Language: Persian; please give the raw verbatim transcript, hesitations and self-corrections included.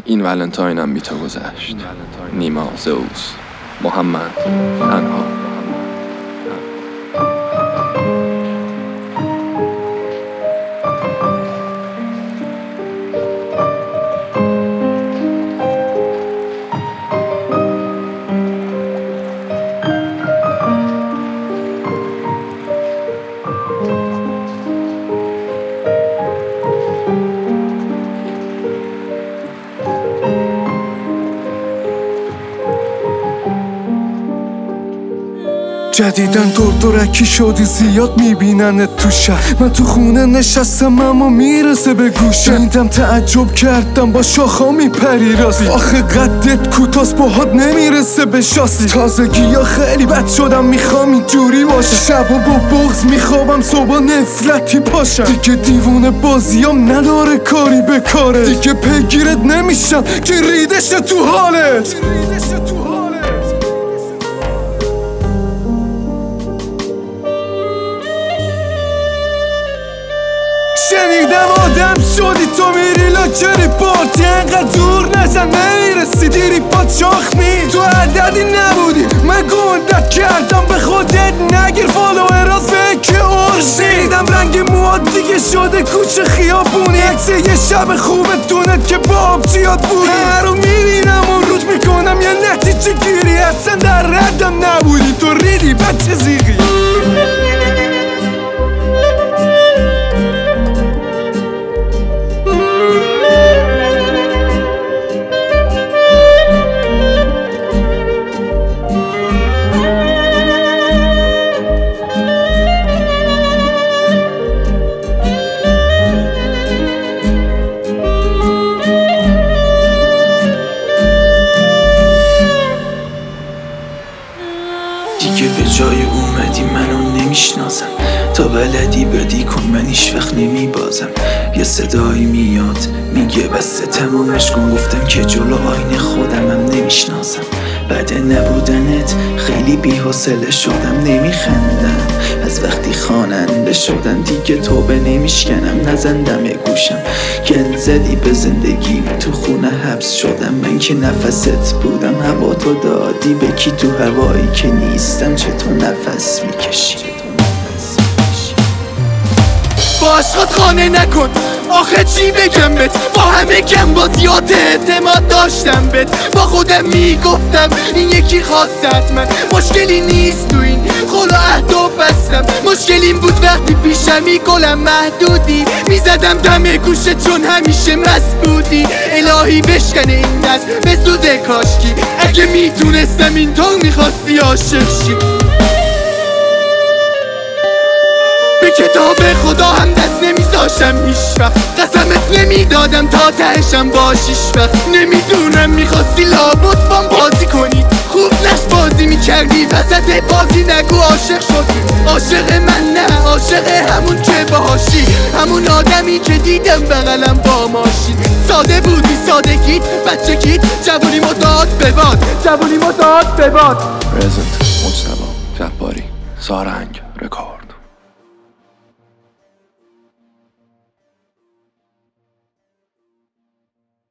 این ولنتاینم بی تو گذشت. نیما، زئوس، محمد، تنها. جدیدن دور دورکی شدی زیاد میبیننت تو شهر. من تو خونه نشستم اما میرسه به گوشم. شنیدم تعجب کردم با شاخا میپری راستی. آخه قدت کوتاست باهات نمیرسه به شاسی. تازگی یا خیلی بد شدم میخوام اینجوری باشه. شبا با بغض میخوابم صبح نفرتی پاشم. دیگه دیوونه بازیام نداره کاری به کاره. دیگه پیگیرت نمیشم که ریدشه تو حالت. شنیدم آدم شدی تو میری لاکری پارتی. انقدر دور نزن نمیرسی دیری پا چاخ می. تو عددی نبودی من گندت کردم به خودت نگیر فالوئرات فکر ارشی. دیدم رنگ مواد دیگه شده کوچه خیابونی. عکس یه شب خوبه دونت که با آبجیات بودی. هر رو میبینم و روت میکنم یه نتیجه گیری. اصلا در ردم نبودی تو ریدی بچه زیغی. دیگه به جای اومدی منو نمیشناسم. تا بلدی بدی کن من هیچ وقت نمیبازم. یه صدایی میاد میگه بسته تمومش کن. گفتم که جلو آینه خودمم نمیشناسم. بعد نبودنت خیلی بی‌حوصله شدم نمیخندم. از وقتی خواننده شدم دیگه توبه نمیشکنم. نزن دم گوشم گل زدی به زندگیم. تو خونه حبس شدم من که نفست بودم. هوا تو دادی به کی تو هوایی که نیستم. چطور نفس میکشی با عشقات خانه نکن آخه چی بگم بهت. با همه کم با زیاد اعتماد داشتم بهت. با خودم میگفتم این یکی خواست من. مشکلی نیست تو این خل و عهد و بستم. مشکلیم بود وقتی پیشمی گلم محدودی. میزدم دم گوشه چون همیشه مست بودی. الهی بشکنه این دست بسوزه کاشکی. اگه میتونستم اینطور میخواستی عاشق شی. به کتاب خدا هم دست نمیذاشم هیچ وقت. قسمت نمیدادم تا تهشم باشیش وقت. نمیدونم میخواستی لابد بام بازی کنی. خوب نش بازی میکردی وسط بازی نگو عاشق شدی. عاشق من نه عاشق همون که باهاشی. همون آدمی که دیدم بغلم با ماشین. ساده بودی سادگیت بچه کیت. جوونی مداد بباد جوونی مداد بباد. پرزنت مجتبی جباری سارنگ رکورد.